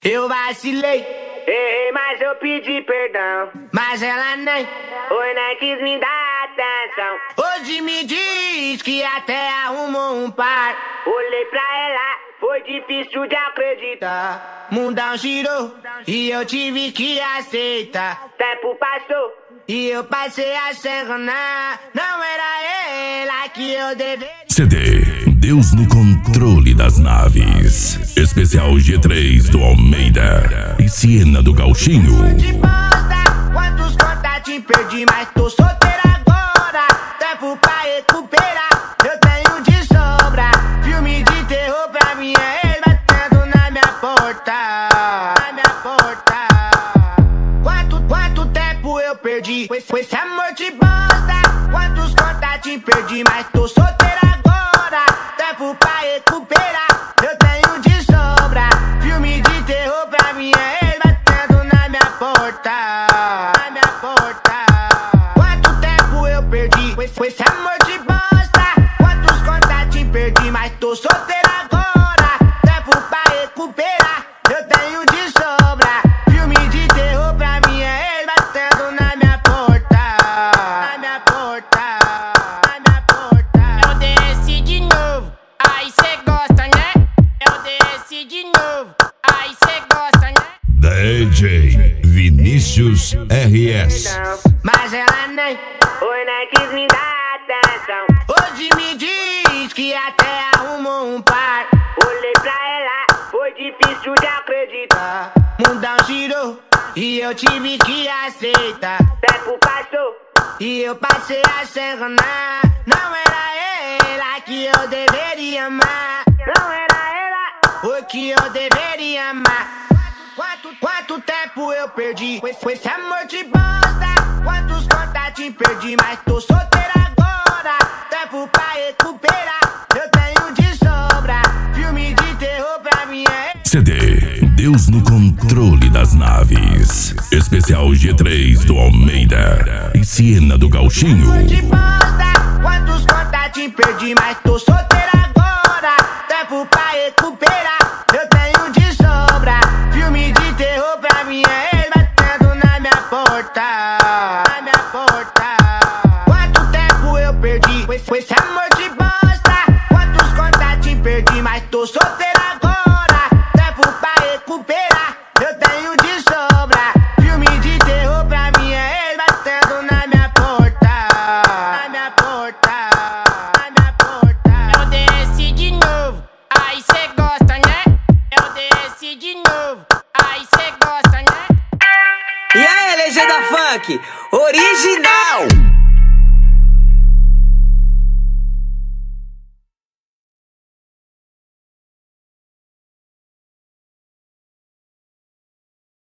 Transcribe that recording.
Eu vacilei, errei, mas eu pedi perdão. Mas ela nem quis me dar atenção. Hoje me diz que até arrumou um par. Olhei pra ela, foi difícil de acreditar. Mundão girou e eu tive que aceitar. Tempo passou e eu passei a se enganar. Não era ela que eu deveria. CD Deus no controle das naves. Especial G3 do Almeida e Siena do Gauchinho. De bosta, quantos contatos perdi, mas tô solteira agora. Tempo pra recuperar, eu tenho de sobra. Filme de terror pra minha ex batendo na minha porta. Na minha porta. Quanto tempo eu perdi com esse amor de bosta? Quantos contatos perdi, mas tô solteira agora. Tempo pra recuperar, eu tenho de sobra. Filme de terror pra minha ex batendo na minha porta. Na minha porta. Quanto tempo eu perdi com esse amor de bosta? Quantos contatos perdi, mas tô solteira agora. Tempo pra recuperar, eu tenho de sobra. Filme de terror pra minha ex batendo na minha porta. Na minha porta. Na minha porta. Eu desci de novo, aí cê gosta, né? Eu desci de novo, aí cê gosta, né? DJ Vinícius RS. Mas ela nem quis me dar atenção. Hoje me diz que até arrumou um par. Olhei pra ela, foi difícil de acreditar. Mundão girou e eu tive que aceitar. Tempo passou e eu passei a se enganar. Não era ela que eu deveria amar. Não era ela o que eu deveria amar. Quanto tempo eu perdi com esse amor de bosta? Quantos contatos perdi, mas tô solteira agora. Tempo pra recuperar, eu tenho de sobra. Filme de terror pra minha ex. CD Deus no controle das naves. Especial G3 do Almeida e Siena do Gauchinho. De bosta, quantos contatos perdi, mas tô solteira agora. Tempo pra recuperar, eu tenho de sobra. Filme de terror pra minha ex batendo na minha porta. Na minha porta. Quanto tempo eu perdi com esse amor de bosta? Quantos contatos perdi, mas tô solteira agora. Tempo pra recuperar, eu tenho de sobra. Filme de terror pra minha ex batendo na minha porta. Na minha porta. Na minha porta. Eu desci de novo, aí cê gosta, né? Eu desci de novo, aí cê gosta, né? E aí, legenda funk, original!